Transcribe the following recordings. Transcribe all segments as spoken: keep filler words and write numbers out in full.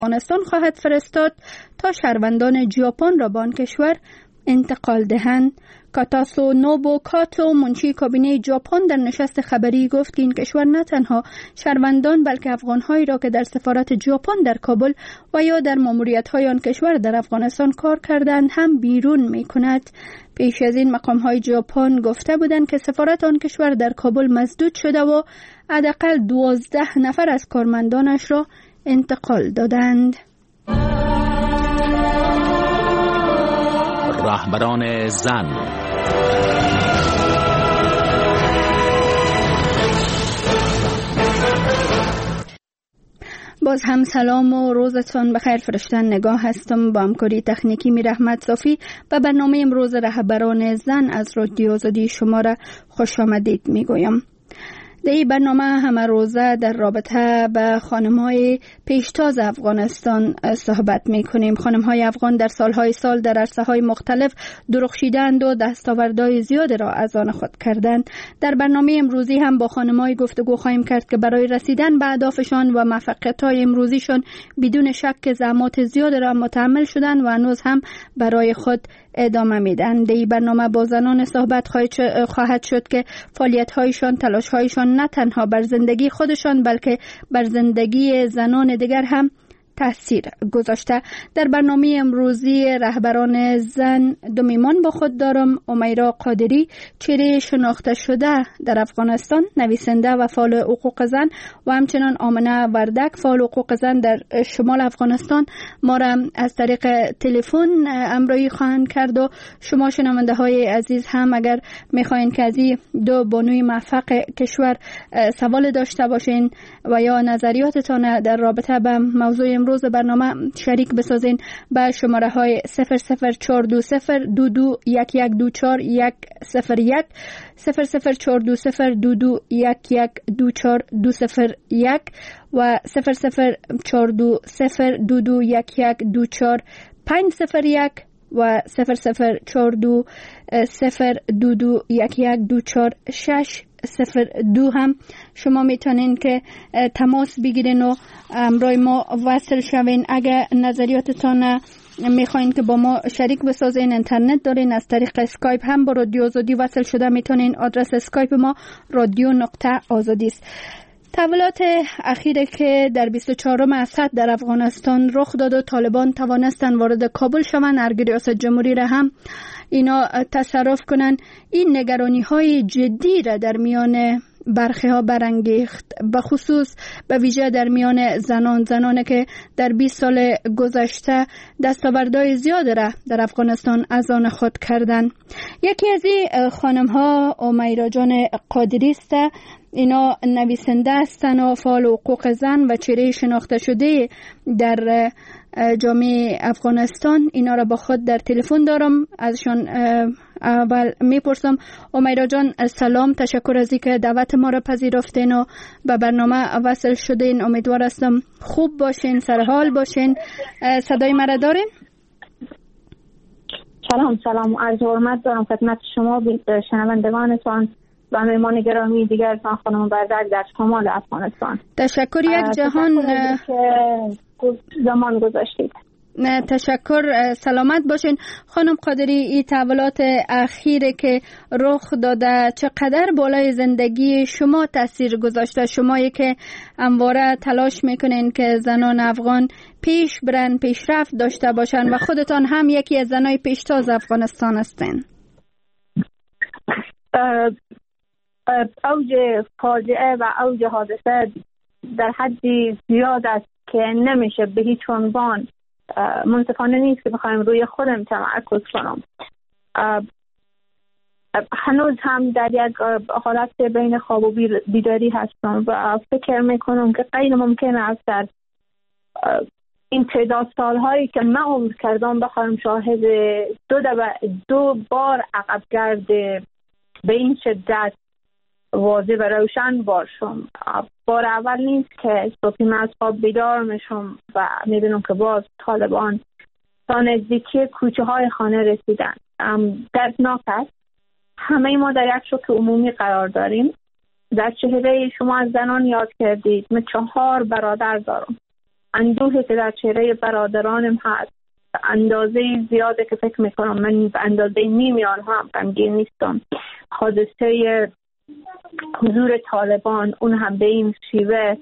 افغانستان خواهد فرستاد تا شهروندان ژاپن را به آن کشور انتقال دهند. کاتاسو نوبو کاتو منشی کابینه ژاپن در نشست خبری گفت که این کشور نه تنها شهروندان بلکه افغان‌هایی را که در سفارت ژاپن در کابل و یا در ماموریت‌های آن کشور در افغانستان کار کردند هم بیرون می‌کند. پیش از این مقام‌های ژاپن گفته بودند که سفارت آن کشور در کابل مسدود شده و حداقل دوازده نفر از کارمندانش را انتقال دادند. رهبران زن. باز هم سلام و روزتان بخیر. فرشتن نگاه هستم با همکاری تکنیکی میر احمد صافی و برنامه امروز رهبران زن از رادیو آزادی شما را خوش آمدید میگویم. در این برنامه همه روزه در رابطه به خانم‌های پیشتاز افغانستان صحبت می‌کنیم. خانم‌های افغان در سال‌های سال در عرصه‌های مختلف درخشیدند و دستاوردهای زیاد را از آن خود کردند. در برنامه امروزی هم با خانم‌های گفتگو خواهیم کرد که برای رسیدن به اهدافشان و موفقیت‌های امروزیشان بدون شک زحمات زیاد را متحمل شدند و هنوز هم برای خود ادامه میدن. در این برنامه با زنان صحبت خواهد شد که فعالیت‌هایشان، تلاش‌هایشان نه تنها بر زندگی خودشان بلکه بر زندگی زنان دیگر هم تأثیر گذاشته. در برنامه امروزی رهبران زن دو میهمان با خود دارم. امیرا قادری، چهره شناخته شده در افغانستان، نویسنده و فعال حقوق زن، و همچنان آمنه وردک، فعال حقوق زن در شمال افغانستان، ما را از طریق تلفن همراهی خواهند کرد. و شما شنونده های عزیز هم اگر میخواین که از این دو بانوی موفق کشور سوال داشته باشین و یا نظریاتتان در رابطه به موضوع امروز برنامه شریک بسازین، به شماره های صفر صفر چهار دو صفر دو دو یک یک دو چهار یک صفر یک، صفر صفر چهار دو صفر دو دو یک یک دو چهار دو صفر یک و صفر صفر چهار دو صفر دو دو یک یک دو چهار پنج صفر یک و صفر صفر چهار دو صفر دو دو یک یک دو چهار شش صفر دو هم شما میتونین که تماس بگیرین و همراه ما وصل شوین. اگر نظریاتتان میخواین که با ما شریک بسازین، اینترنت دارین، از طریق اسکایپ هم با رادیو آزادی وصل شده میتونین. آدرس اسکایپ ما رادیو نقطه آزادی است. تحولات اخیره که در بیست و چهارم اسد در افغانستان رخ داد و طالبان توانستن وارد کابل شوند، ارگ ریاست جمهوری را هم اینا تصرف کنن، این نگرانی های جدی را در میان برخی ها برانگیخت، به خصوص به ویژه در میان زنان زنانی که در بیست سال گذشته دستاوردهای زیاد را در افغانستان از آن خود کردن. یکی از این خانم ها امیرا جان قادری است. اینا نویسنده هستن و فعال حقوق زن و چهره شناخته شده در جامعه افغانستان. اینا را با خود در تلفن دارم. ازشان اول میپرسم. امیرا جان سلام، تشکر از اینکه دعوت ما را پذیرفتین و به برنامه وصل شدین. امیدوار هستم خوب باشین، سرحال باشین. صدای مرا دارین؟ سلام سلام، عرض حرمت دارم خدمت شما شنوندگانتان و مهمان گرامی دیگر تان خانم بردک در شمال افغانستان. تشکر. یک جهان که زمان گذاشتید. نه تشکر، سلامت باشین. خانم قادری، این تحولات اخیره که رخ داده چقدر بالای زندگی شما تاثیر گذاشته؟ شمایی که همواره تلاش میکنین که زنان افغان پیش برن، پیشرفت داشته باشن و خودتان هم یکی از زنای پیشتاز افغانستان هستین. اوج فاجعه و اوج حادثه در حدی زیاد است که نمیشه به هیچ عنوان منصفانه نیست که بخوایم روی خودم تمرکز کنم. هنوز هم در یک حالت بین خواب و بیداری هستم و فکر میکنم که غیر ممکن است در این تعداد سالهایی که من عمر کردم بخوایم شاهد دو, دو بار عقب گرد به این شدت واضح و روشن باشم. بار اول نیست که صبحی من از خواب بیدار میشم و میبینم که باز طالبان تا نزدیکی کوچه های خانه رسیدن. دردناک است. همه ما در یک شوک عمومی قرار داریم. در چهره شما از زنان یاد کردید. من چهار برادر دارم. اندوهی که در چهره برادرانم هست اندازه زیاده که فکر میکنم من به اندازه نیمی آنها هم غمگین نیستم. حادثه حضور طالبان اون هم به این شیوه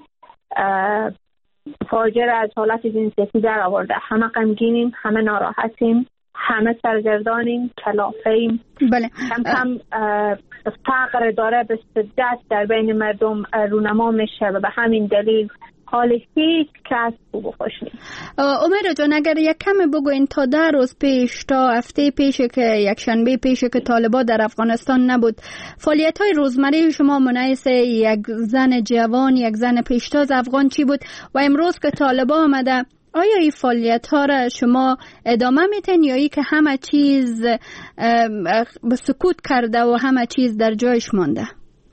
فاجعه از حالت جنسیتی در آورده. همه غمگینیم، همه ناراحتیم، همه سرگردانیم، کلافه‌ایم. بله. کم کم فقر داره به شدت در بین مردم رونما میشه و به همین دلیل حال هیچ کس خوب و خوش نیست. امیر جان، اگر یک کمی بگوین تا ده روز پیش، تا هفته پیش که یک شنبه پیش که طالبان در افغانستان نبود، فعالیت های روزمره شما منعکس یک زن جوان، یک زن پیشتاز افغان چی بود و امروز که طالبان آمده آیا این فعالیت ها را شما ادامه میتین یا ای که همه چیز به سکوت کرده و همه چیز در جایش مانده؟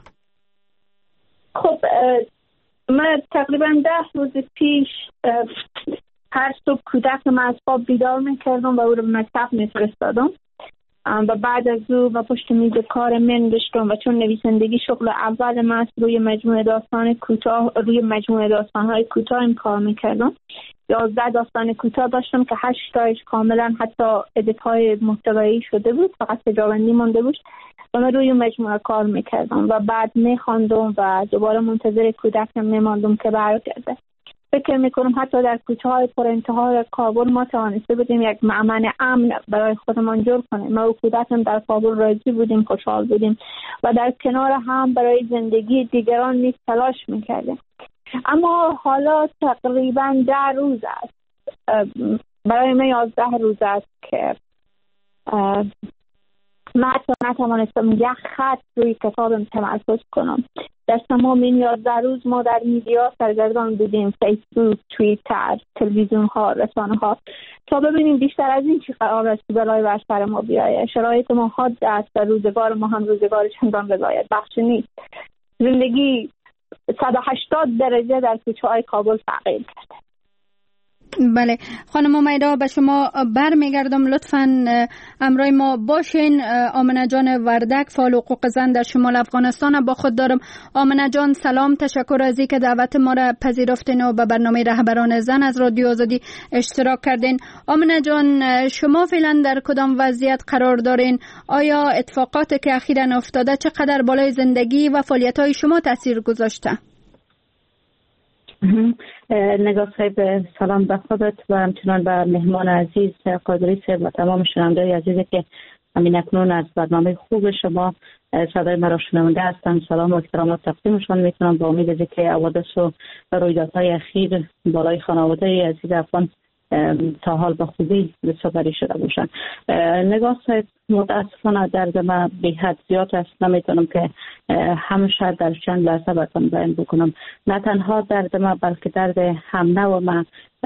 خب من تقریبا ده روز پیش هر صبح کودک من از خواب بیدار میکردم و او رو به مکتب میفرستادم و بعد از او و پشت میز کار من داشتم و چون نویسندگی شغل اول من است روی مجموعه داستان کوتاه روی مجموعه داستان‌های کوتاه این کار میکردم. یازده داستان کوتاه داشتم که هشت تایش کاملا حتی ادیت‌های محتوایی شده بود، فقط تجاوندی مونده بود و من روی مجموعه کار میکردم و بعد میخواندم و دوباره منتظر کودکم میماندم که برگرده. فکر میکنم حتی در کوچه های پر انتهای کابل ما توانسته بودیم یک مأمن امن برای خودمان جور کنیم. ما و کودکم در کابل راضی بودیم، خوشحال بودیم و در کنار هم برای زندگی دیگران نیز تلاش میکردیم. اما حالا تقریبا ده روز است، برای من یازده روز است که من حتی نتوانستم یک خط روی کتابم تمرکز کنم. در تمام این یازده روز ما در میدیا سرگردان بودیم، فیسبوک، توییتر، تلویزیون ها، رسانه ها، تا ببینیم بیشتر از این چی قرار است بلای بر سر ما بیاید. شرایط ما حاد است و روزگار ما هم روزگار چندان رضایت بخش نیست. زندگی صد و هشتاد درجه در کوچه های کابل تغییر کرده. بله خانم امیدا، به شما بر میگردم. لطفاً همراه ما باشین. آمنه جان وردک، فعال حقوق زن در شمال افغانستان با خود دارم. آمنه جان سلام، تشکر از اینکه دعوت ما را پذیرفتین و به برنامه رهبران زن از رادیو آزادی اشتراک کردین. آمنه جان، شما فعلا در کدام وضعیت قرار دارین؟ آیا اتفاقاتی که اخیراً افتاده چقدر بالای زندگی و فعالیت‌های شما تاثیر گذاشته؟ نگاه صاحب، سلام به خودت و همچنان به مهمان عزیز قادری صاحب و تمام شنونده‌های عزیزی که همین اکنون از برنامه خوب شما صدای مرا شنونده هستند. سلام و احترامات تقدیمشان میکنم با امید از که حوادث و رویدادهای اخیر بالای خانواده عزیز افغان تا حال به خوبی سپری شده باشند. نگاه صاحب، متاسفانه درد من به حد زیاد است. نمیتونم که همیشه در چند لحظه براتون بیان بکنم. نه تنها درد من بلکه درد هم نوع من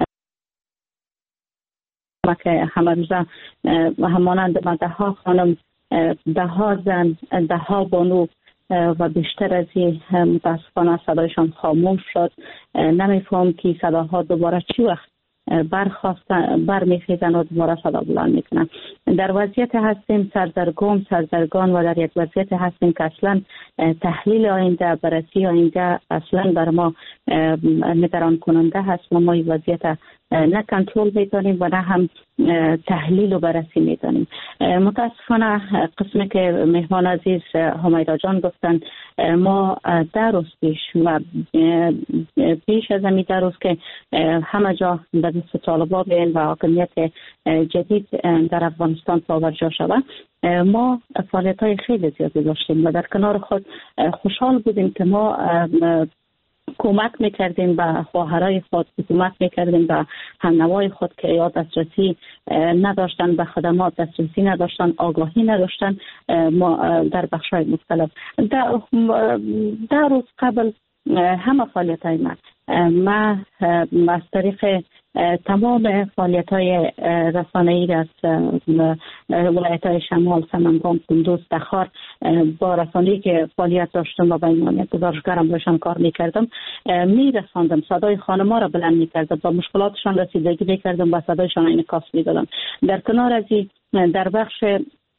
که همه روزه همانند من ده ها خانم، ده ها زن، ده ها بانو و بیشتر از این متاسفانه صدایشان خاموش شد. نمیفهم که صداها دوباره چی وقت برخواستن برمیخیزن و دوباره صدا بلند میکنن. در وضعیت هستیم سردرگم سردرگان و در یک وضعیت هستیم که اصلا تحلیل آینده، بررسی آینده اصلا بر ما نگران کننده هست و ما این وضعیت نه کنترل میتونیم و نه هم تحلیل و بررسی میتونیم. متاسفانه قسمی که مهمان عزیز حمیدا جان گفتن، ما در روز پیش و پیش از همین در روز که همه جا به دست طالبان بیاین و حاکمیت جدید در افغانستان پاورجا شود، ما فعالیت های خیلی زیادی داشتیم و در کنار خود خوشحال بودیم که ما کمک میکردیم به خواهرای خود، کمک میکردیم به همنوای خود که یا دسترسی نداشتن به خدمات، دسترسی نداشتن، آگاهی نداشتن ما در بخش‌های مختلف. در, در روز قبل همه فعالیت های من من از طریق تمام فعالیت های رسانه‌ای از ولایت های شمال، سمنگان، کندوز، تخار با رسانه‌ای که فعالیت داشتم و به عنوان گزارشگرم باشم کار میکردم میرساندم، صدای خانم‌ها را بلند میکردم، با مشکلاتشان رسیدگی میکردم و صدایشان انعکاس میدادم. در کنار از این در بخش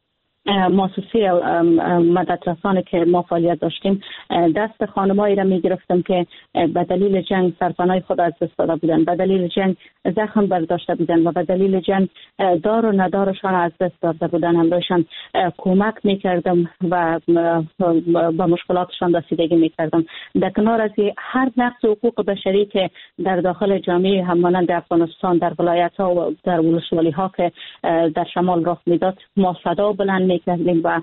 مؤسسه مددرسان که ما فعالیت داشتیم دست خانمایی را می گرفتم که به دلیل جنگ سرپناه خود از دست داده بودند، به دلیل جنگ زخم برداشته بودند و به دلیل جنگ دار و ندارشان از دست داده بودند. همراهشان کمک می کردم و با مشکلاتشان رسیدگی می کردم. در کنار از هر نقض حقوق بشری که در داخل جامعه همانند افغانستان در ولایت ها و در ولسوالی ها که در شمال رخ میداد ما صدا بلند میکردیم و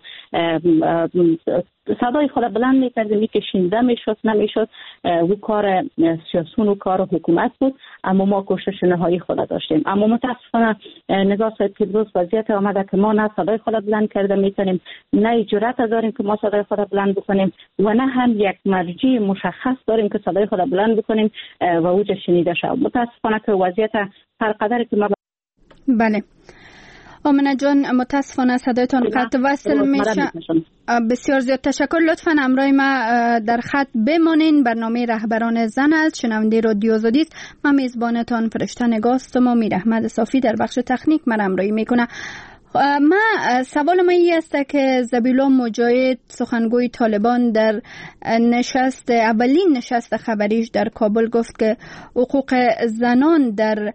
صدای خود بلند میکردیم که شنیده میشد نمیشد و کار سیاسون و کار حکومت بود، اما ما کوشش نهایی خود داشتیم. اما متاسفانه نگاه صاحب که روز وضعیت آمده که ما نه صدای خود بلند کرده میتونیم، نه جرأت داریم که ما صدای خود بلند بکنیم و نه هم یک مرجع مشخص داریم که صدای خود بلند بکنیم و اوج شنیده شود. متاسفانه که وضعیت هر قدر که ما بله. آمنه جان متاسفانه صدایتان قطع وصل میشه. بسیار زیاد تشکر. لطفاً همراه ما در خط بمانین. برنامه رهبران زن است. شنونده رادیو آزادی است. من میزبانتان فرشته نگاه هستم و میر احمد صافی در بخش تکنیک من همراهی میکنه. ما سوال ما این است که ذبیحالله مجاهد سخنگوی طالبان در نشست اولین نشست خبریش در کابل گفت که حقوق زنان در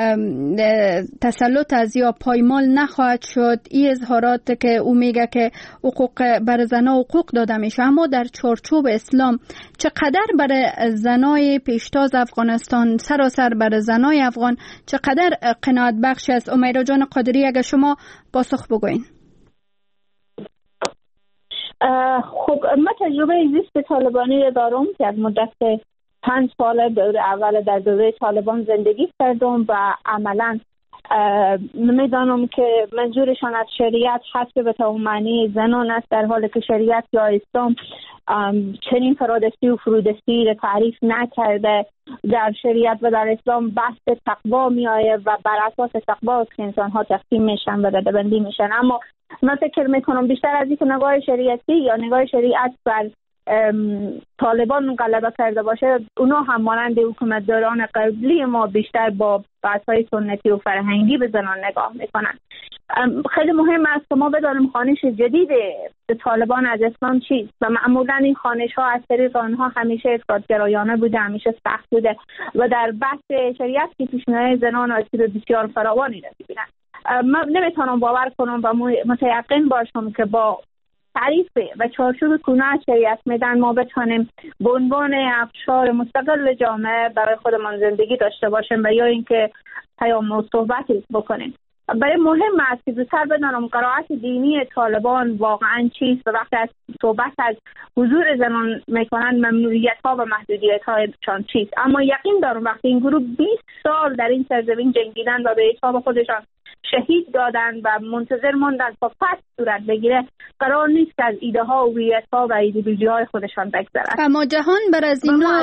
تسلط از یا پایمال نخواهد شد. این اظهارات که او میگه که حقوق بر زنان حقوق داده میشه، اما در چارچوب اسلام چقدر برای زنای پیشتاز افغانستان، سراسر برای زنای افغان چقدر قناعت بخش است؟ امیرا جان قادری اگر شما پاسخ بگوین. خب من تجربه زیست طالبانی دارم که از مدت پنج سال دوره اول در دوره طالبان زندگی کردم و عملا میدانم که منظورشان از شریعت حسب به معنی زنان است، در حالی که شریعت یا اسلام چنین فرادستی و فرودستی را تعریف نکرده. در شریعت و در اسلام بحث تقوا می آید و بر اساس تقوا است که انسان ها تقسیم میشن و ردبندی میشن. اما من فکر میکنم بیشتر از اینکه نگاه شریعتی یا نگاه شریعت بر طالبان غلبه کرده باشه، اونا هم مانند حکومتداران قبلی ما بیشتر با بحث‌های سنتی و فرهنگی به زنان نگاه میکنن. خیلی مهم است که ما بدانیم خوانش جدید طالبان از اسلام چیست و معمولا این خوانش ها از طریق آنها همیشه افراط‌گرایانه بوده، همیشه سخت بوده و در بحث شریعت که پیشنهاد زنان آسیب بسیار فراوانی را می‌بینند. من نمیتونم باور کنم و متیقن باشم که با تعریف و چارچوب کنه شریعت میدن ما بتونیم به عنوان ابشار مستقل جامعه برای خودمان زندگی داشته باشیم و یا اینکه پیام و صحبتی بکنیم. برای مهم است که زودتر بدانم قرائت دینی طالبان واقعا چیست و وقتی از صحبت از حضور زنان میکنن ممنوعیت ها و محدودیت هایشان چیست. اما یقین دارم وقتی این گروه بیست سال در این سرزمین جنگیدن و به حساب خودشان شهید دادن و منتظر ماندن تا پس صورت بگیره، قرار نیست که از ایده ها و هویت ها و ایدئولوژی های خودشان بگذرن. اما جهان بر از اینا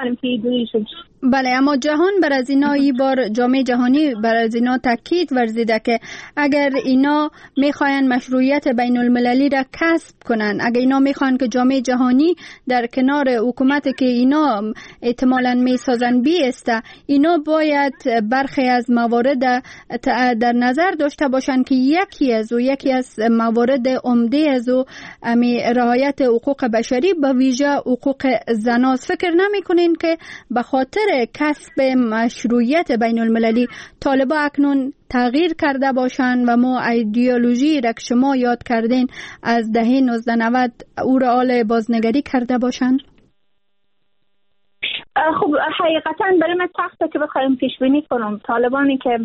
بله اما جهان بر از اینا ای بار جامعه جهانی بر از اینا تاکید ورزیده که اگر اینا میخواین مشروعیت بین المللی را کسب کنن، اگر اینا میخوان که جامعه جهانی در کنار حکومت که اینا احتمالاً میسازن بیسته، اینا باید برخی از موارد در نظر داشته باشن که یکی از و یکی از موارد عمده از و رعایت حقوق بشری به ویژه حقوق زناست. فکر نمی کنین که به خاطر کسب مشروعیت بین المللی طالبا اکنون تغییر کرده باشن و ما ایدئولوژی را که شما یاد کردین از دهه نوزده نود او را آل بازنگری کرده باشن؟ خب حقیقتا برای من سخته که بخوایم پیش بینی کنم. طالبانی که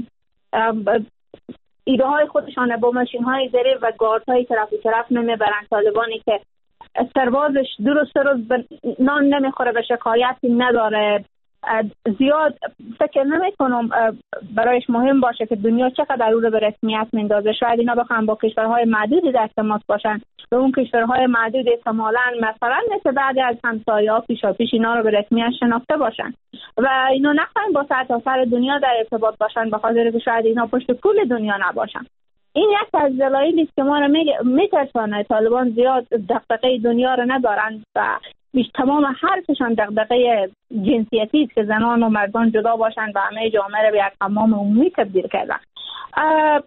ایده های خودشان با ماشین های زیر و گارد های طرف و طرف نمیبرن، طالبانی که سربازش درست روز نان نمیخوره و شکایتی نداره، زیاد فکر نمی کنم برایش مهم باشه که دنیا چقدر او رو به رسمیت میندازه. شاید اینا بخوام با کشورهای معدودی در تماس باشن و اون کشورهای معدود احتمالاً مثلا مثل بعضی از همسایه‌ها پیشا پیش اینا رو به رسمیت شناخته باشن و اینا نخواهیم با سرتاسر دنیا در ارتباط باشن به خاطر که شاید اینا پشت پول دنیا نباشن. این یک از دلایلی است که ما رو میترسونه. طالبان زیاد دغدغه دنیا رو ندارن و بیش تمام حرفشان دغدغه جنسیتی است که زنان و مردان جدا باشن و همه جامعه رو به یک حمام عمومی تبدیل کردن.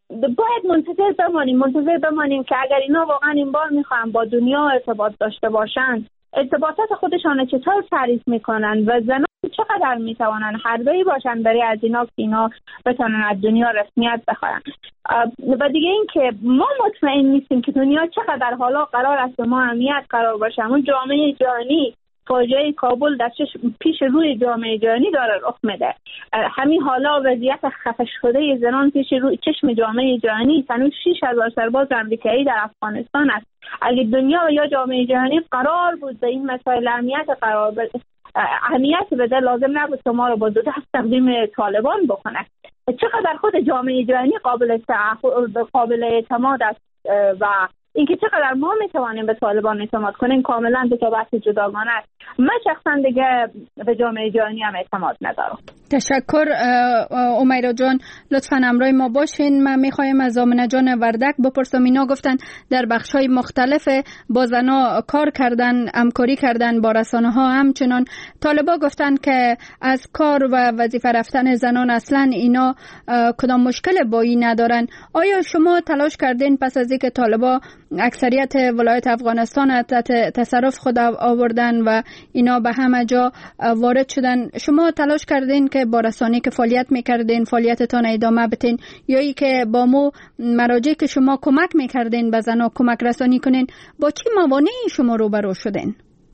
باید منتظر بمانیم منتظر بمانیم که اگر اینا واقعا این بار میخوان با دنیا ارتباط داشته باشن، ارتباطات خودشان چطور تعریف میکنن و زنان چقدر میتوانن حربه‌ای باشن برای از اینا که اینا بتونن از دنیا رسمیت بخورن. و دیگه این که ما مطمئن نیستیم که دنیا چقدر حالا قرار است به ما اهمیت قرار باشه. اون جامعه جهانی، فاجعه کابل در پیش روی جامعه جهانی داره رخ میده. همین حالا وضعیت خفه شده زنان پیش روی چشم جامعه جهانی. هنوز شش هزار سرباز آمریکایی در افغانستان است. اگه دنیا یا جامعه جهانی قرار بود به این مسائل اهمیت قرار بده اهمیت بده، لازم نبود که ما رو با دو دست تقدیم طالبان بکنه. چقدر خود جامعه جهانی قابل قابل اعتماد است و اینکه چقدر ما میتوانیم به طالبان اعتماد کنیم کاملا دو تا بحث جداگانه است. من شخصا دیگه به جامعه جهانی هم اعتماد ندارم. تشکر امیرا جان، لطفاً همراه ما باشین. من میخوایم از آمنه جان وردک بپرسم. اینا گفتن در بخش‌های مختلف با زنا کار کردن، همکاری کردن با رسانه ها. همچنان طالبا گفتن که از کار و وظیفه رفتن زنان اصلا اینا کدام مشکل با این ندارن. آیا شما تلاش کردین پس از اینکه طالبا اکثریت ولایت افغانستان تحت تصرف خود آوردن و اینا به همه جا وارد شدن، شما تلاش کردین که با رسانه‌ای که فعالیت میکردین فعالیتتان ادامه بدین، یا ای که با مو مراجعی که شما کمک میکردین به زنها کمک رسانی کنین، با چی موانعی شما روبرو شدین؟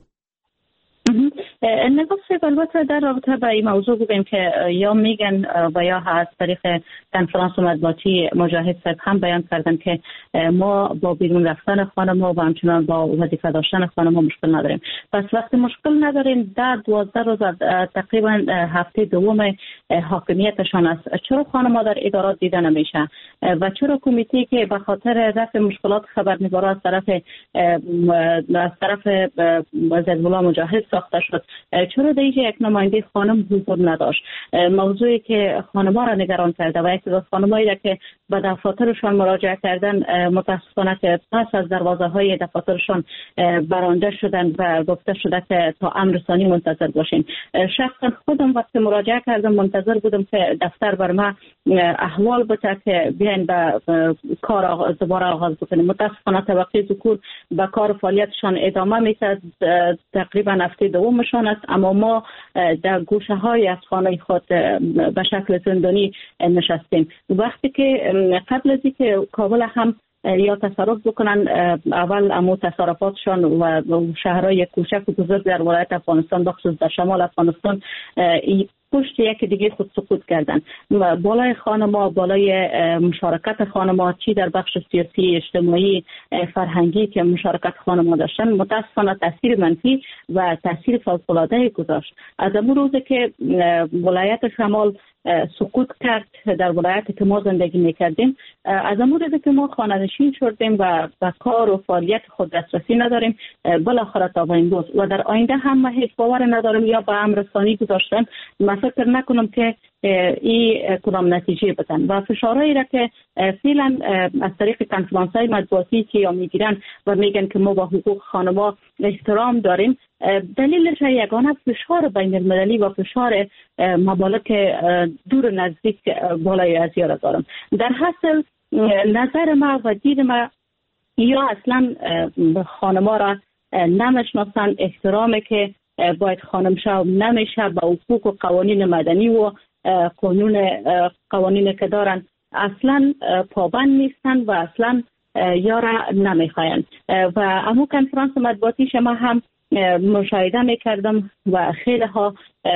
نگاه البته در رابطه با این موضوع بگیم که یا میگن و یا از طریق کنفرانس مطبوعاتی مجاهد صاحب هم بیان کردن که ما با بیرون رفتن خانم و همچنان با وظیفه داشتن خانم مشکل نداریم. پس وقتی مشکل نداریم در دوازده روز تقریبا هفته دوم حاکمیتشان است، چرا خانم ها در ادارات دیده نمیشه و چرا کمیته که به خاطر رفع مشکلات خبرنگارا از طرف از طرف حزب الله مجاهد ساخته شد، چرا دیگه یک نماینده خانم حضور نداشت؟ موضوعی که خانم‌ها را نگران کرده و یک از خانمایی که به دفاترشان مراجعه کردن متاسفانه که پس از دروازه‌های دفاترشان برانده شدن و گفته شده که تا امر ثانی منتظر باشین. شخصا خودم وقتی مراجعه کردم منتظر بودم که دفتر بر ما احوال بده که بیاین به کار دوباره آغاز بکنیم. متاسفانه طبقه ذکور به کار فعالیتشان ادامه میده، تقریبا هفته دومشان است، اما ما در گوشه های از خانه خود به شکل زندانی نشستیم. وقتی که قبل از اینکه کابل هم یا تصرف بکنن، اول امو تصرفاتشان و شهرهای کوچک و بزرگ در ولایت افغانستان بخصوص در شمال افغانستان پشت یکی دیگه خود سقوط کردن. بالای خانم‌ها، بالای مشارکت خانم‌ها چی در بخش سیاسی، اجتماعی، فرهنگی که مشارکت خانم‌ها داشتن متاسفانه تاثیر منفی و تاثیر فوق‌العاده گذاشت. از اون روزی که ولایت شمال سقوط کرد در ولایتی که ما زندگی میکردیم، از اون روزی که ما خانه‌نشین شدیم و به کار و فعالیت خود دسترسی نداریم، بالاخره تا این روز و در آینده هم ما هیچ باور نداریم یا به امر ثانی گذاشتن. من فکر نکنم که این کدام نتیجه بدن و فشارهایی را که فعلا از طریق کنفرانس‌های مطبوعاتی که یا میگیرن و میگن که ما با حقوق خانم‌ها احترام داریم، دلیلش یگانه فشار بین المللی و فشار ممالک دور نزدیک بالای آسیا را دارم. در حاصل نظر ما و دید ما یا اصلا خانم‌ها را نمیشناسن، احترامی که باید خانم شو نمیشه، با حقوق و قوانین مدنی و قانون قوانین که دارن اصلا پابند نیستن و اصلا یارا نمیخواین. و امو کنفرانس مطبوعاتی شما هم مشاهده میکردم و خیلی ها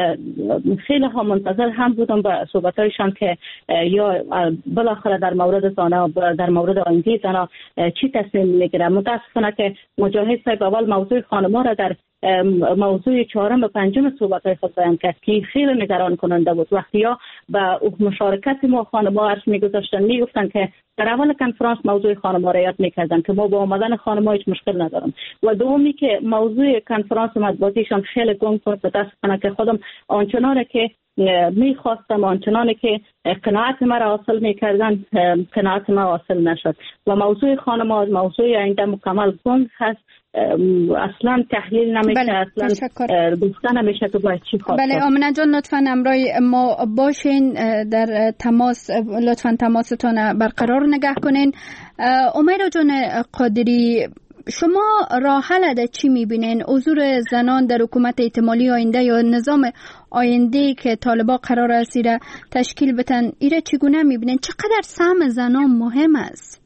خیلی ها منتظر هم بودم به صحبتایشان که یا بالاخره در مورد زنا در مورد آینده زنا چی تصمیم میگیره. متاسفانه که مجاهد صاحب اول موضوع خانم‌ها را در موضوع چهارم و پنجم صحبت‌های خود بیان کرد که خیلی نگران کننده بود. وقتی یا به مشارکت ما خانم‌ها ارش میگذاشتن، میگفتن که در اول کنفرانس موضوع خانم‌ها را یاد میکردن که ما با آمدن خانم‌ها هیچ مشکل ندارم، و دومی که موضوع کنفرانس مطبوعاتیشان خیلی گنگ بود. متاسفانه که خودم آنچنان که میخواستم آنچنانی که قناعت مرا حاصل میکردن قناعت ما حاصل نشد و موضوع خانم موضوع آینده مکمل گنگ هست، اصلا تحلیل نمیشه. بله، اصلا گفتن نمیشه که باید چی خواست. بله آمنه جان لطفاً همراه ما باشین، در تماس لطفاً تماستان برقرار نگه کنین. امیرا جان قادری، شما راه حل ده چی میبینین؟ حضور زنان در حکومت احتمالی آینده یا نظام آینده که طالبان قرار است را تشکیل بتن، ایره چگونه میبینین؟ چقدر سهم زنان مهم است؟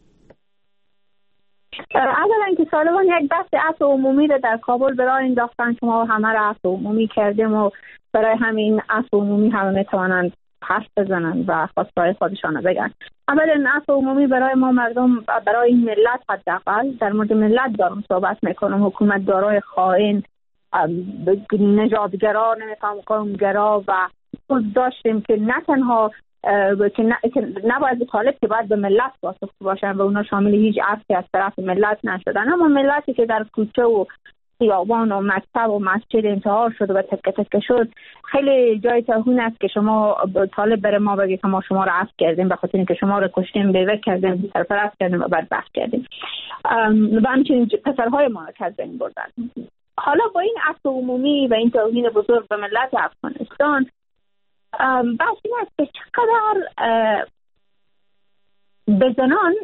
اولا که طالبان یک دست عفو عمومی را در کابل برای انداختن که ما همه را عفو عمومی کردیم و برای همین عفو عمومی همه میتوانند حرف بزنن و خواستهای خودشان بگن. اولا عفو عمومی برای ما مردم، برای این ملت حداقل در مورد ملت دارم صحبت میکنم، حکومت دارای خائن، نژادگرا، نمیفهم قومگرا و خود داشتیم که نه تنها که نباید طالب که باید به ملت واسطه باشن و اونا شامل هیچ عفتی از طرف ملت نشدن، اما ملتی که در کوچه و خیابان و مکتب و مسجد انتحار شد و تکه تکه شد، خیلی جای توهین است که شما طالب بره ما بگه که ما شما رو عفو کردیم به خاطر اینکه شما رو کشتیم، بیوه کردیم، سرپرست کردیم و بدبخت کردیم و همچنین پسرهای ما رو از بین بردن. حالا با این عفو عمومی و این توهین بزرگ به ملت افغانستان، بحث این است که چقدر به زنان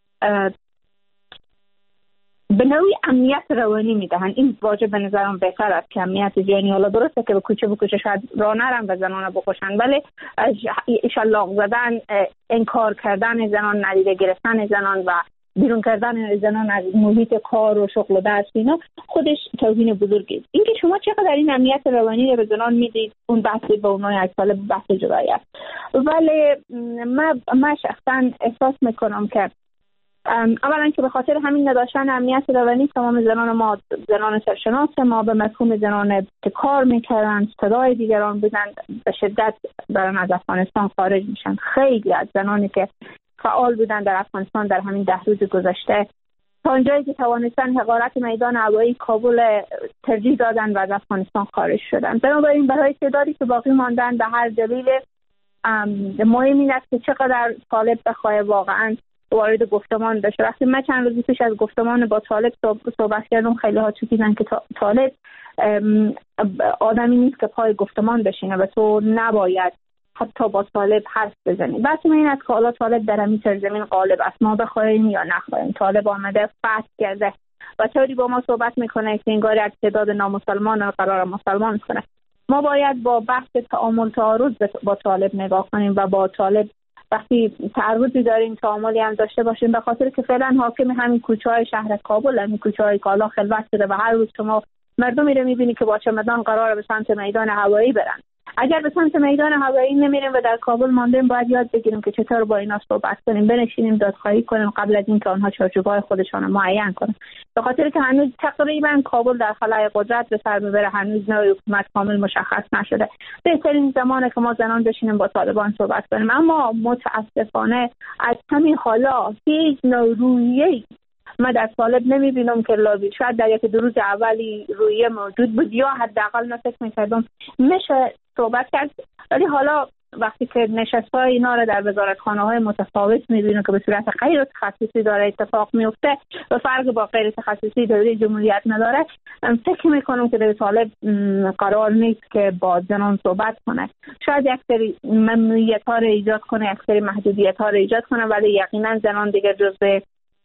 به نوعی امنیت روانی میدهن. این واجب به نظرم بهتر است که امنیت جانی، حالا درسته که به کوچه به کوچه شاید راه نرن و زنان بکشن، ولی شلاق زدن، انکار کردن زنان، ندیده گرفتن زنان و بیرون کردن زنان از محیط کار و شغل و درس، اینا خودش توهین بزرگی است. اینکه شما چقدر این امنیت روانی رو به زنان میدید، اون بحثی به اونها یک سال بحث جدایی است. ولی من من شخصا احساس میکنم که اولا که به خاطر همین نداشتن امنیت روانی، تمام زنان ما زنان سرشناس ما به مفهوم زنان که کار میکردن، صدای دیگران بودن، به شدت دارن از افغانستان خارج میشن. خیلی از زنانی که فعال بودن در افغانستان در همین ده روز گذشته تا اونجایی که توانستن حقارت میدان هوایی کابل ترجیح دادن و از افغانستان خارج شدن. بنابراین برای تعدادی که باقی ماندن به هر دلیل مهم این است که چقدر طالب بخواه واقعا وارد گفتمان بشه. وقتی من چند روزی پیش از گفتمان با طالب صحبت کردم، خیلی ها چیزن که طالب آدمی نیست که پای گفتمان بشینه و تو نباید حتی با طالب حرف بزنی. بحث من این است که حالا طالب در همین سرزمین غالب است، ما بخوایم یا نخواهیم. طالب آمده فتح کرده و طوری با ما صحبت میکنه که انگار یک تعداد نامسلمان قرار مسلمان کنه. ما باید با بحث تعامل تعارض با طالب نگاه کنیم و با طالب وقتی تعرضی داریم تعاملی هم داشته باشیم، به خاطر که فعلا حاکم همین کوچه‌های شهر کابل، همین کوچه‌های کالا خلوت شده و هر روز شما مردمی رو می‌بینی که با چمدان قراره به سمت میدان هوایی برن. اگر به سمت میدان هوایی نمیریم و در کابل ماندیم، باید یاد بگیریم که چطور با اینا صحبت کنیم، بنشینیم دادخواهی کنیم قبل از اینکه آنها چارچوب‌های خودشان رو معین کنن. به خاطر که هنوز تقریبا کابل در خلای قدرت به سر میبره، هنوز نوع حکومت کامل مشخص نشده. بهترین زمانه که ما زنان بشینیم با طالبان صحبت کنیم، اما متاسفانه از همین حالا هیچ نوع رویه‌ای ما در طالب نمیبینم که لابی. شاید در یک دو روز اولی رویه موجود بود یا حداقل من فکر می‌کردم میشه صحبت کرد، ولی حالا وقتی که نشست‌های اینا رو در وزارتخانه‌های متفاوت می‌بینیم که به صورت غیر تخصصی داره اتفاق میفته و فرق با غیر تخصصی دوره جمهوریت نداره، فکر می‌کنم که در طالب قرار نیست که با زنان صحبت کنه. شاید یک سری ممنوعیت‌ها رو ایجاد کنه، یک سری محدودیت‌ها رو ایجاد کنه، ولی یقینا زنان دیگر جزء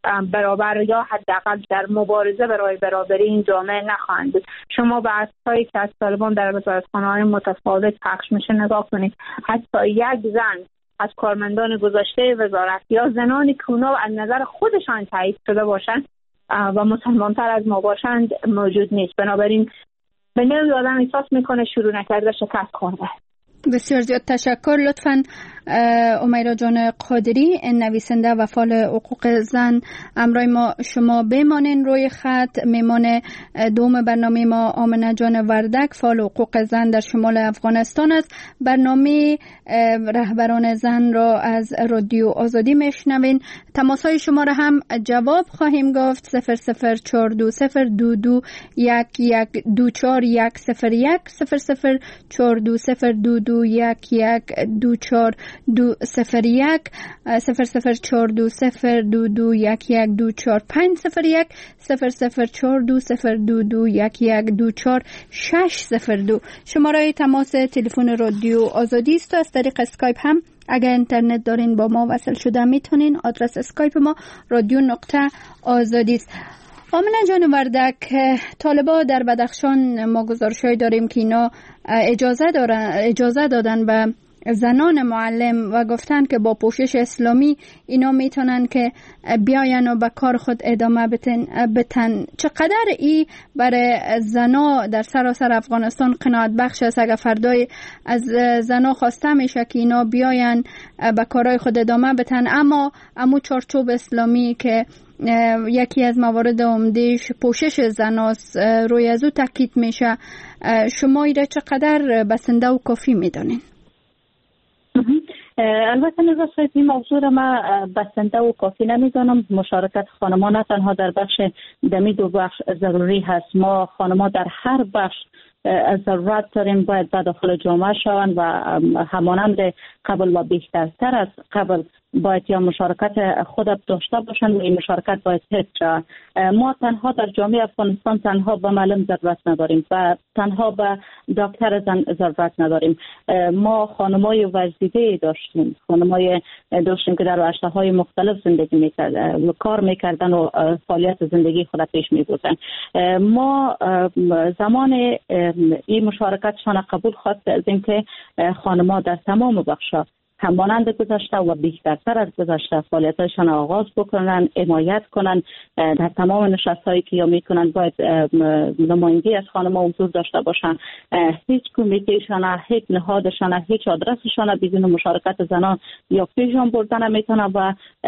برابر یا حداقل در مبارزه برای برابری این جامعه نخواهند بود. شما به عکس‌هایی که از طالبان در وزارتخانه‌های متفاوت پخش میشه نگاه کنید، حتی یک زن از کارمندان گذشته وزارت یا زنانی که اونا از نظر خودشان تایید شده باشند و مسلمان‌تر از ما باشند موجود نیست. بنابراین به نوعی آدم احساس میکنه شروع نکرده شکست خورده. بسیار زیاد تشکر. لطفاً امیرا جان قادری، نویسنده و فعال حقوق زن، امروز ما شما بمانین روی خط. میمان دوم برنامه ما آمنه جان وردک، فعال حقوق زن در شمال افغانستان است. برنامه رهبران زن را از رادیو آزادی میشنوین. تماسهای شما را هم جواب خواهیم گفت. صفر صفر چهار دو صفر دو دو یک یک دو چهار یک صفر یک صفر صفر چهار دو صفر دو دو دو یک یک دو چهار دو صفر یک صفر صفر چهار دو صفر دو دو یک یک دو چهار پنج صفر یک صفر صفر چهار دو صفر دو دو یک یک دو چهار شش صفر دو. شماره تماس تلفن رادیو آزادی است. از طریق اسکایپ هم اگر اینترنت دارین با ما وصل شده میتونین. آدرس اسکایپ ما رادیو نقطه آزادی است. آمنه جان وردک، طالبا در بدخشان ما گزارش‌های داریم که اینا اجازه دارن اجازه دادن به زنان معلم و گفتن که با پوشش اسلامی اینا میتونن که بیاین و به کار خود ادامه بتن بتن چقدر ای برای زنا در سراسر افغانستان قناعت بخش است اگر فردای از زنا خواسته میشه که اینا بیاین به کارهای خود ادامه بتن، اما امو چارچوب اسلامی که یکی از موارد عمدهش پوشش زناست روی از او تاکید میشه، شما ایره چقدر بسنده و کافی میدونین؟ البته نظر صاحب این موضوع را ما بسنده و کافی نمیدانم. مشارکت خانمان نه تنها در بخش دمی دو بخش ضروری هست. ما خانمان در هر بخش ضرورت داریم باید به داخل جامعه شوند و همانند قبل و بهترتر از قبل باید یا مشارکت خود داشته باشند و این مشارکت باید حفظ شود. ما تنها در جامعه افغانستان تنها به معلم ضرورت نداریم و تنها به دکتر زن ضرورت نداریم. ما خانمای ورزیده داشتیم، خانمای داشتیم که در رشته‌های مختلف زندگی میکردن، کار میکردن و فعالیت زندگی خود پیش میبردن. ما زمان این مشارکتشان قبول خواست از اینکه خانم‌ها در تمام بخش‌ها همانند گذشته و بهترتر از گذشته فعالیت‌هایشان آغاز بکنن، حمایت کنن. در تمام نشست‌هایی که یا میکنن باید نمایندگی از خانم‌ها حضور داشته باشن. هیچ کمیته‌شان، هیچ نهادشان، هیچ آدرسشان بدون مشارکت زنان یا پیشان بردن نمیتونه و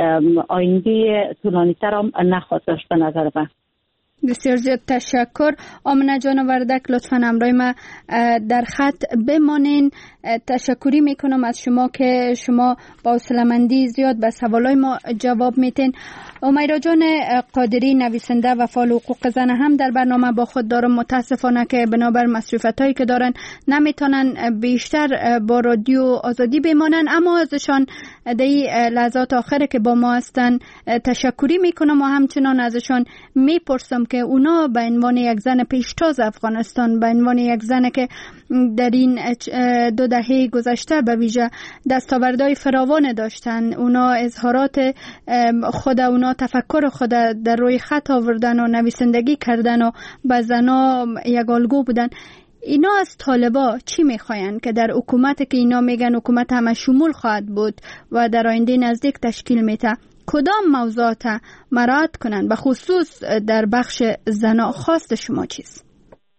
آینده طولانی‌تر هم نخواهد داشت به نظر من. بسیار زیاد تشکر. آمنه جان وردک، لطفاً همراه ما در خط بمانین. تشکری میکنم از شما که شما با حوصله‌مندی زیاد به سوالای ما جواب میتین. امیرا جان قادری، نویسنده و فعال حقوق زن هم در برنامه با خود دارم. متاسفانه که بنابر مصروفیتایی که دارن نمیتونن بیشتر با رادیو آزادی بمانن، اما ازشان در لحظات آخره که با ما هستن تشکری میکنم و همچنان ازشان میپرسم که اونا به عنوان یک زن پیشتاز افغانستان، به عنوان یک زن که در این دو دهه گذشته به ویژه دستاوردهای فراوان داشتن، اونا اظهارات خود اونا تفکر خود در روی خط آوردن و نویسندگی کردن و به زنا یک الگو بودن. اینا از طالبا چی میخواین که در حکومت که اینا میگن حکومت همه شمول خواهد بود و در آینده نزدیک تشکیل میته، کدام موضوعات مراعات کنن؟ به خصوص در بخش زنا خواست شما چیست؟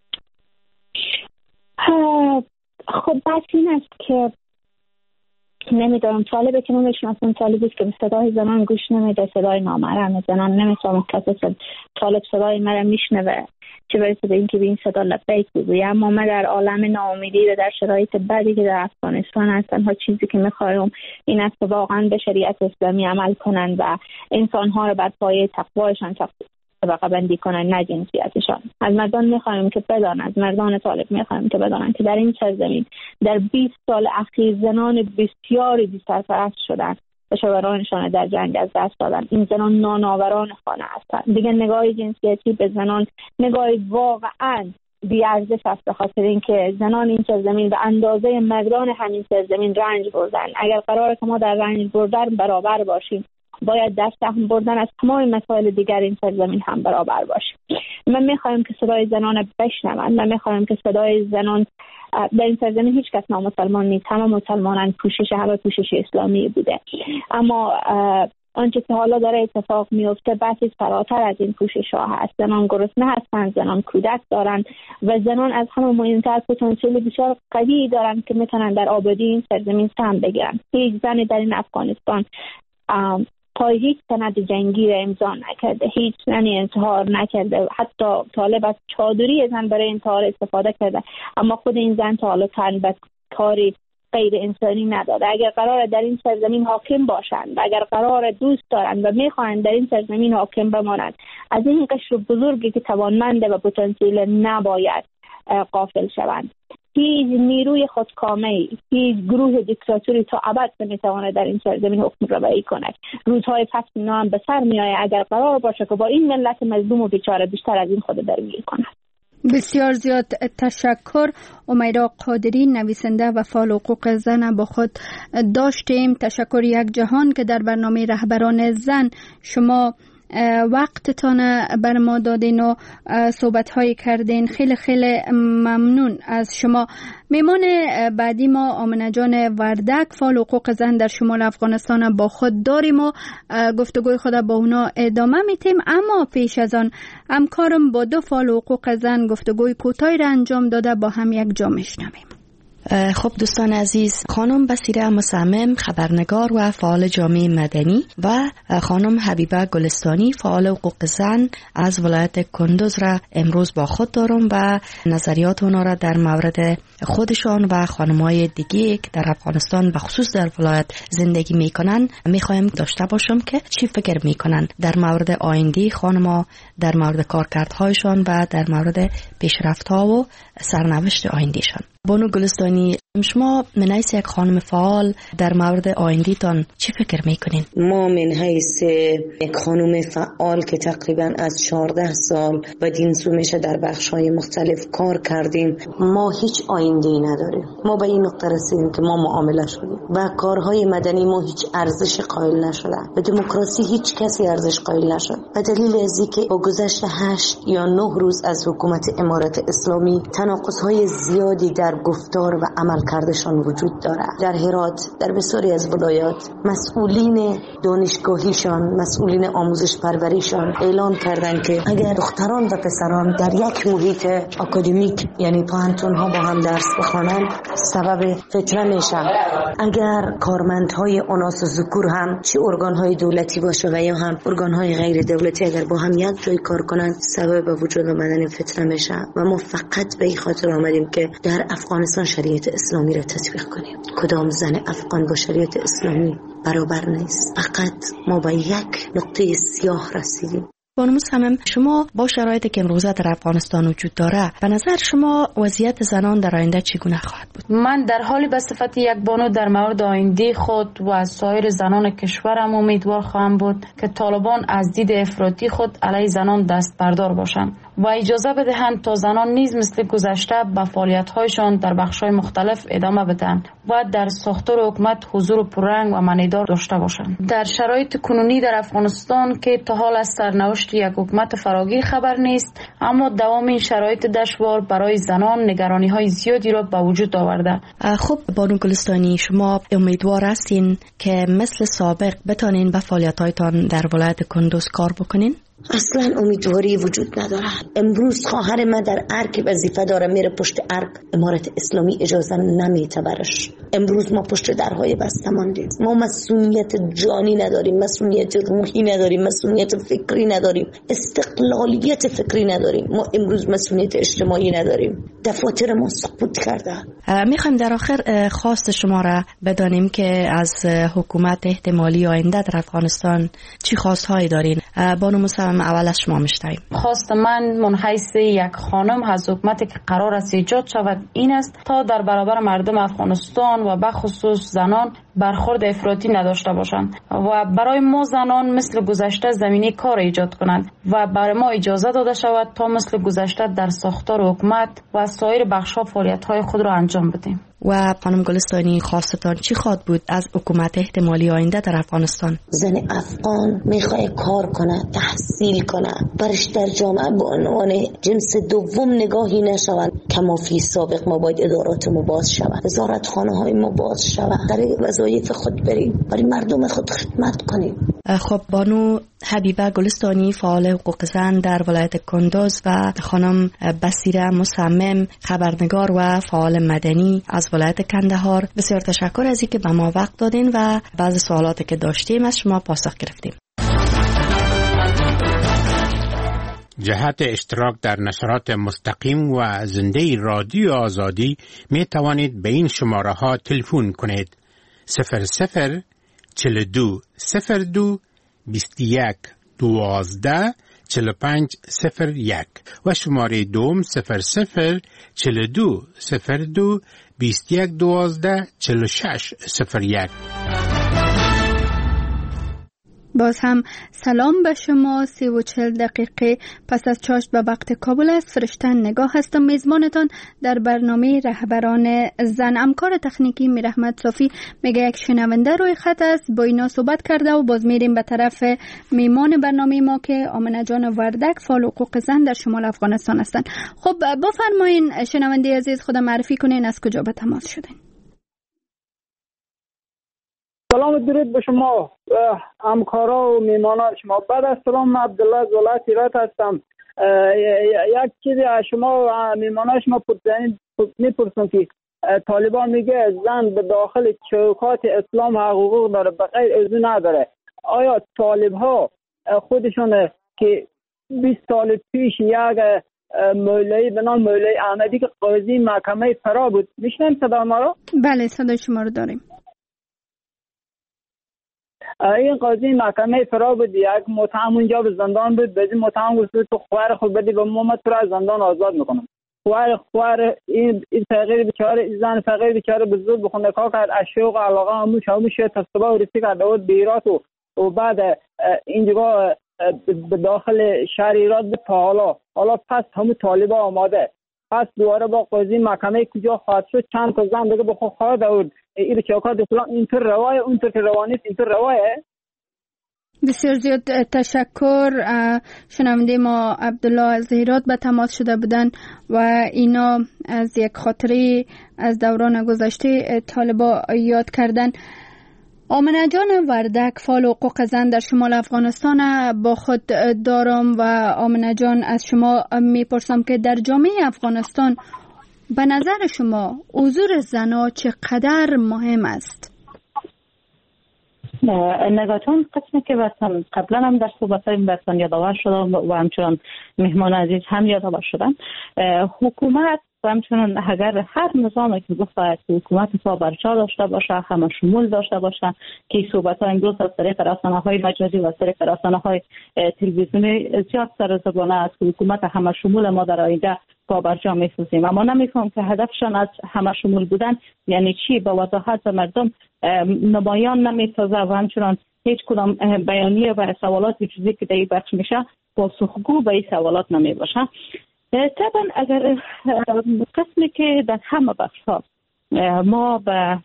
خب بس این است که نمیدارم طالبه که من بشناسم طالب است که به صدای زنان گوش نمیده، صدای نامحرم زنان نمیفهمم کسی طالب صدای مرا میشنوه چه برسه به این که به این صدا لبیک بگوی. اما من در عالم ناامیدی و در شرایط بدی که در افغانستان هستن ها چیزی که میخوایم این است که واقعا به شریعت اسلامی عمل کنن و انسانها رو بر پایه تقوایشان طبقه بندی کنن، نه جنسیتشان. از مردان میخوایم که بدانند، از مردان طالب میخوایم که بدانند که در این سرزمین در بیست سال اخیر زنان بسیاری بی سرپرست شدن و شوهرانشان در جنگ از دست دادن. این زنان نانآوران خانه هستند. دیگه نگاه جنسیتی به زنان نگاه واقعا بی‌ارزش است، به خاطر اینکه زنان این سرزمین به اندازه مردان همین سرزمین رنج بردن. اگر قراره که ما در رنج بردن برابر باشیم، باید در سهم بردن از تمام مسائل دیگر این سرزمین هم برابر باشه. من میخوایم که صدای زنان بشنوند. من میخوایم که صدای زنان در این سرزمین هیچ کس نامسلمان نیست، همه مسلمانان، پوشش همه پوشش اسلامی بوده. اما آنچه که حالا داره اتفاق میفته بحثی فراتر از این پوشش ها هست. زنان گرسنه هستند، زنان کودک دارند و زنان از همه مهمتر پتانسیل بسیار قوی دارند که میتونن در آبادی این سرزمین سهم بگیرن. هیچ زنی در این افغانستان پای هیچ سند جنگی را امضا نکرده، هیچ زنی انتحار نکرده. حتی طالب از چادری زن برای انتحار استفاده کرده، اما خود این زن تا حالا تن به کاری غیر انسانی نداده. اگر قراره در این سرزمین حاکم باشند و اگر قراره دوست دارند و میخواهند در این سرزمین حاکم بمانند، از این قشر بزرگی که توانمنده و پتانسیل نباید غافل شوند. هیچ نیروی خودکامه، هیچ گروه دیکتاتوری تا ابد نمیتواند در این سرزمین حکم روایی کند. روزهای پس اینا هم به سر میآید اگر قرار باشه که با این ملت مظلوم و بیچاره بیشتر از این خود درگیر کند. بسیار زیاد تشکر. امیرا قادری، نویسنده و فعال حقوق زن، با خود داشتیم. تشکر یک جهان که در برنامه رهبران زن شما وقتتان بر ما دادین و صحبت هایی کردین. خیلی خیلی ممنون از شما. میمان بعدی ما آمنه جان وردک، فعال حقوق زن در شمال افغانستان، با خود داریم و گفتگوی خود با اونا ادامه میتیم. اما پیش از آن همکارم با دو فعال حقوق زن گفتگوی کوتاهی را انجام داده، با هم یک جا میشنویم. خب دوستان عزیز، خانم بصیره مصمم، خبرنگار و فعال جامعه مدنی، و خانم حبیبه گلستانی، فعال حقوق زن از ولایت کندوز را امروز با خود دارم و نظریات اونا را در مورد خودشان و خانم‌های دیگه که در افغانستان به خصوص در ولایت زندگی میکنن میخوایم داشته باشم که چی فکر میکنن در مورد آینده خانم‌ها، در مورد کارکردهایشان و در مورد پیشرفت‌ها و سرنوشت آیندهشان. بانو گلستانی، شما من حیث یک خانم فعال در مورد آینده‌تان چی فکر میکنین؟ ما من حیث یک خانم فعال که تقریبا از چهارده سال و دین سومشه در بخش‌های مختلف کار کردیم، ما هیچ آینده‌ای نداریم. ما به این نقطه رسیدیم که ما معامله شدیم و کارهای مدنی ما هیچ ارزش قائل نشده. به دموکراسی هیچ کسی ارزش قائل نشد. به دلیل از اینکه با گذشت هشت یا نه روز از حکومت امارت اسلامی تناقض‌های زیادی در گفتار و عمل کردشان وجود دارد. در هرات، در بسیاری از ولایات، مسئولین دانشگاهیشان، مسئولین آموزش پروریشان اعلان کردند که اگر دختران و پسران در یک محیط اکادمیک یعنی پانتون‌ها با هم درس بخوانند سبب فتنه میشن. اگر کارمندهای اناث و ذکور هم چه ارگان‌های دولتی باشه و یا هم ارگان‌های غیر دولتی اگر با هم یک جای کار کنند سبب وجود آمدن فتنه میشه و ما فقط به این خاطر آمدیم که در افغانستان شریعت اسلامی را تطبیق کنیم. کدام زن افغان با شریعت اسلامی برابر نیست. فقط ما به یک نقطه سیاه رسیدیم. بانو مصمم، شما با شرایطی که امروزه در افغانستان وجود داره، به نظر شما وضعیت زنان در آینده چگونه خواهد بود؟ من در حالی به صفت یک بانو در مورد آینده خود و از سایر زنان کشورم امیدوار خواهم بود که طالبان از دید افراطی خود علیه زنان دست بردار باشند و اجازه بدهند تا زنان نیز مثل گذشته به فعالیت‌هایشان در بخش‌های مختلف ادامه بدهند و در ساختار حکومت حضور پررنگ و معنیدار داشته باشند. در شرایط کنونی در افغانستان که تا حال از سرنوشت یک حکومت فراگیر خبر نیست، اما دوام این شرایط دشوار برای زنان نگرانی‌های زیادی را به وجود آورده. خب بانو گلستانی، شما امیدوار هستین که مثل سابق بتانین به فعالیت‌هایتان در ولایت کندوز کار بکنین؟ اصلا امیدواری وجود نداره. امروز خواهر من در ارگ وظیفه داره، میره پشت ارگ، امارت اسلامی اجازه نمیده برش. امروز ما پشت درهای بسته ماندیم. ما مسئولیت جانی نداریم، مسئولیت روحی نداریم، مسئولیت فکری نداریم، استقلالیت فکری نداریم. ما امروز مسئولیت اجتماعی نداریم. دفاتر ما سقوط کرده. میخوایم در آخر خواست شما را بدانیم که از حکومت احتمالی آینده در افغانستان چی خواستهایی دارین؟ بانو مصمم، اول از شما میشنویم. خواست من من حیث یک خانم از حکومتی که قرار است ایجاد شود این است تا در برابر مردم افغانستان و به خصوص زنان برخورد افراطی نداشته باشند و برای ما زنان مثل گذشته زمینه کار ایجاد کنند و برای ما اجازه داده شود تا مثل گذشته در ساختار حکومت و سایر بخش‌ها فعالیت‌های خود را انجام بدیم. و خانم گلستانی، خواستتان چی خواهد بود از حکومت احتمالی آینده در افغانستان؟ زن افغان میخواد کار کنه، تحصیل کنه، برش در جامعه به عنوان جنس دوم نگاهی نشوند. کما فی سابق ما باید ادارات ما باز شود، وزارت خانه های ما باز شود، در وظایف خود بریم، برای مردم خود خدمت کنیم. خب بانو حبیبه گلستانی، فعال حقوق زن در ولایت کندوز، و خانم بصیره مصمم، خبرنگار و فعال مدنی از ولایت کندهار، بسیار تشکر از اینکه به ما وقت دادین و بعضی سوالاتی که داشتیم از شما پاسخ گرفتیم. جهت اشتراک در نشرات مستقیم و زنده رادیو آزادی می توانید به این شماره ها تلفن کنید: صفر صفر چهل و دو صفر دو بیست و یک دوازده چهل و پنج صفر یک و شماره دوم صفر صفر چهل و دو صفر دو بیست و یک دوازده چهل و شش صفر یک. باز هم سلام به شما. سی و چل دقیقه پس از چاشت به وقت کابل است. فرشتن نگاه هستم، میزبانتان در برنامه رهبران زن. همکار تکنیکی میرحمت صافی میگه یک شنونده روی خط است، با اینا صحبت کرده و باز میریم به طرف میمان برنامه ما که آمنه جان وردک فعال حقوق زن در شمال افغانستان هستند. خب بفرمایین شنونده عزیز، خود معرفی کنین، از کجا به تماس شدین؟ سلام درود به شما همکارا و میمانان شما. بعد از سلام عبدالله از ولایت هرات هستم. یک چیزی از شما میمانان شما میپرسم که طالبان میگه زن به داخل چوکات اسلام حقوق داره، به غیر از اون نداره. آیا طالب ها خودشون که بیست سال پیش یک مولوی به نام مولوی احمدی که قاضی محکمه فرا بود، میشنیم صدا ما رو؟ بله صدای شما رو داریم. این قاضی محکمه فرا بود، یک متهم اونجا به زندان بود، به این متهم گفت تو خواهر خود بدی به محمد تو را از زندان آزاد میکنم. خواهر خواهر این این فقیر بیچاره، این زن فقیر بیچاره به زود بخونه کار کرد، از شوق علاقه هموش هموش تصبح و رسی کرد بود به ایرات و, و بعد اینجا به داخل شهر ایرات به تا حالا حالا پس همون طالبا آماده پس دوباره با قاضی محکمه کجا خواهد شد چند تا زن دیگه بخو خواهد آورد این چوکات اسلام اینطور روایه اونطور که روانیست اینطور روایه. بسیار زیاد تشکر. شنونده ما عبدالله از هرات به تماس شده بودن و اینا از یک خاطره از دوران گذشته طالبا یاد کردن. آمنه جان وردک فعال حقوق زن در شمال افغانستان با خود دارم و آمنه جان از شما میپرسم که در جامعه افغانستان به نظر شما حضور زنها چقدر مهم است؟ نگاتون قسمی که بستم قبلا هم در صحبت‌های بستن یادآور شدم و همچنان مهمان عزیز هم یادآور شدن. حکومت و همچنان اگر هر نظامی که بخواهد حکومت پابرجا داشته باشه، همه شمول داشته باشه که صحبت ها امروز از طریق رسانه‌های مجازی و از طریق رسانه‌های تلویزیونی زیاد سر زبانه است که حکومت همه شمول ما در آینده پابرجا می‌سازیم. اما نمی‌فهم که هدفشان از همه شمول بودن یعنی چی. با وضاحت به مردم نمایان نمی‌سازه و همچنان هیچ کدام بیانیه و سوالات چیزی که در این بخش میشه پاسخگو به این سوالات نمی‌باشه. طبعا اگر قسمی که در همه بخش ها ما به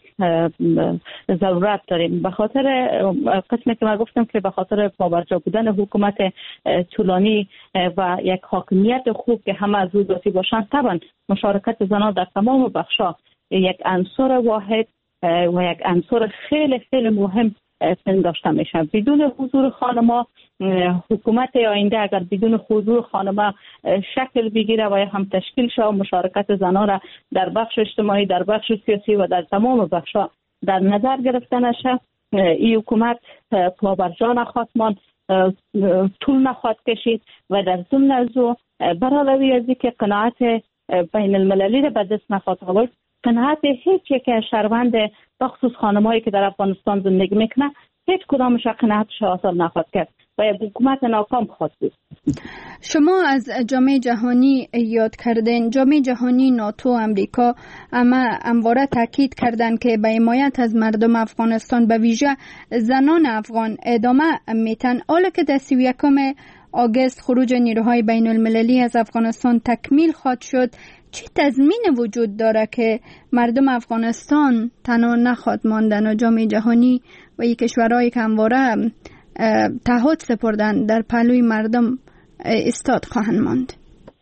ضرورت داریم، به خاطر قسمی که من گفتم که به خاطر پابرجا بودن حکومت طولانی و یک حاکمیت خوب که همه از او ذاتی باشند، طبعا مشارکت زنان در تمام بخش ها یک عنصر واحد و یک عنصر خیلی خیلی مهم پنداشته میشه. بدون حضور خانم‌ها حکومت آینده اگر بدون حضور خانم‌ها شکل بگیره و هم تشکیل شه، مشارکت زنان را در بخش اجتماعی، در بخش سیاسی و در تمام بخش‌ها در نظر گرفته نشه، این حکومت پابرجا نخواهد ماند، طول نخواهد کشید و در ضمن از او برای از اینکه قناعت بین المللی را به دست نخواهد آورد، قناعت هیچ یک شهروند بخصوص خانمایی که در افغانستان زندگی میکنه هیچ کدامش قناعتش حاصل نخواهد کرد و یک حکومت ناکام خواهد بود. شما از جامعه جهانی یاد کردین. جامعه جهانی، ناتو، امریکا اما همواره تاکید کردند که به حمایت از مردم افغانستان به ویژه زنان افغان ادامه میتن. حالا که در سی و یکم آگوست خروج نیروهای بین المللی از افغانستان تکمیل خواهد شد، چه تضمین وجود داره که مردم افغانستان تنها نخواهد ماندن و جامعه جهانی و یک کشورهایی که همواره تعهد سپردن در پهلوی مردم استاد خواهند ماند؟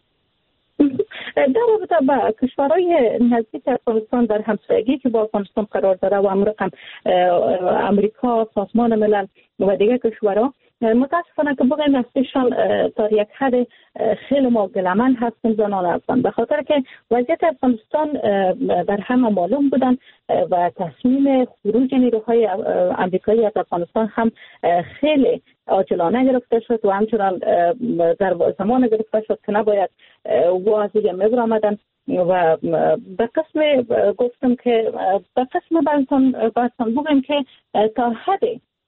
در رابطه با کشورهای نزدیک افغانستان در همسایگی که با افغانستان قرار داره و امریکا امریکا سازمان ملل و دیگر کشورها، متاسفانه که بگویم هستیشان تا یک حد خیلی ما گلمن هستیم زنان افغان، به خاطر که وضعیت افغانستان در همه معلوم بودن و تصمیم خروج نیروهای امریکایی از افغانستان هم خیلی عاجلانه گرفته شد و همچنان در زمان گرفته شد که نباید واضح می‌آمدن و به قسم گفتم که به قسم براتون براتون بگم که تا حد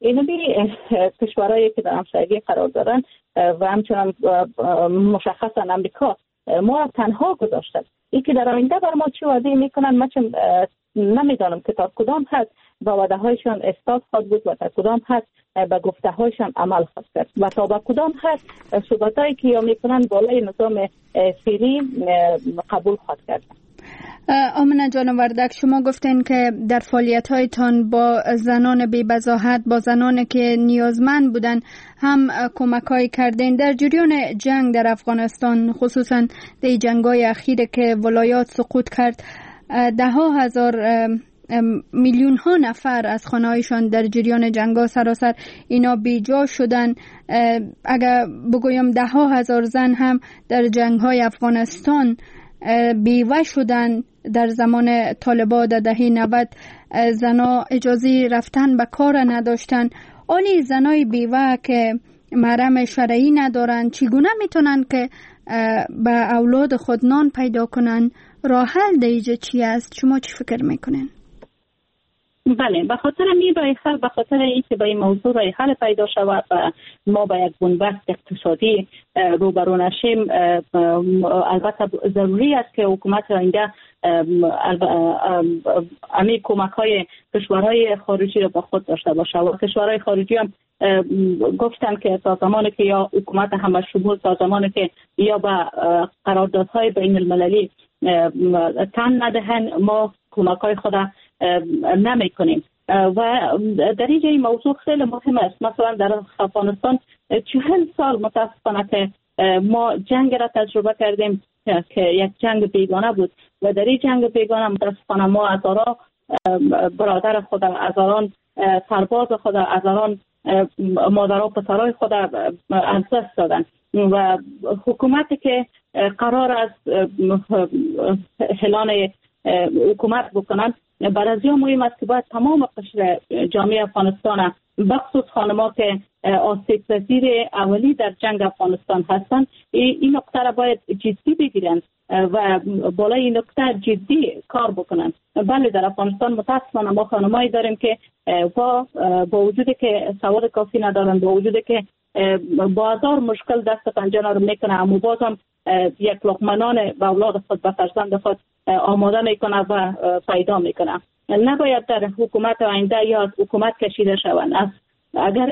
این بی کشورهایی که در همسایگی قرار دارن و همچنان مشخصا امریکا ما تنها گذاشتن. این که در آینده بر ما چی وعده میکنن من نمیدانم که تا کدام حد با وعده هایشان اثبات خواهد بود و تا کدام حد به گفته هایشان عمل خواهد کرد و تا به کدام حد صحبت هایی که یا میکنن بالای نظام فعلی قبول خواهد کرد. آمنه جان وردک، شما گفتین که در فعالیت هایتان با زنان بی بضاحت، با زنان که نیازمند بودن هم کمک های کردین. در جریان جنگ در افغانستان، خصوصا در جنگ های اخیر که ولایات سقوط کرد، ده ها هزار میلیون ها نفر از خانه هایشان در جریان جنگ ها سراسر اینا بیجا شدن. اگر بگویم ده ها هزار زن هم در جنگ های افغانستان بیوه شدن. در زمان طالبان در دهه نود زنا اجازه رفتن به کار نداشتن. آنی زنای بیوه که محرم شرعی ندارن چگونه میتونن که به اولاد خود نان پیدا کنن؟ راه حل دیگه چی است؟ شما چی فکر میکنین؟ بله، به خاطر می راه حل، به خاطر اینکه به این موضوع راه حل پیدا شود و ما با یک بنبست اقتصادی روبرو نشیم، البته ضروری است که حکومت آینده امی کمک های کشورهای خارجی را با خود داشته باشه و کشورهای خارجی هم گفتن که تا زمانی که یا حکومت همه شمول، تا زمانی که یا به قراردادهای بین المللی تن ندهن، ما کمک های خود نمی کنیم. و در اینجا این موضوع خیلی مهم است. مثلا در افغانستان چهل سال متاسفانه که ما جنگ را تجربه کردیم که یک جنگ بیگانه بود و در این جنگ بیگانه متاسفانه ما هزاران برادر خود، هزاران سرباز خود، هزاران مادر و پسرای خود از دست دادن و حکومتی که قرار است اعلان حکومت بکنن، برای مهم است که باید تمام قشر جامعه افغانستان، بخصوص خانم‌ها که آسیب پذیر اولی در جنگ افغانستان هستند، این نکته را باید جدی بگیرن و بالای این نکته جدی کار بکنن. بله، در افغانستان متاسفانه ما خانمایی داریم که با با وجودی که سواد کافی ندارن، با وجودی که با هزار مشکل دست پنجه نرم میکنه، اما بازم یک لقمه نان به اولاد خود، به فرزند خود آماده میکنه و پیدا میکنه. نباید در حکومت آینده یا حکومت کشیده شوند. اگر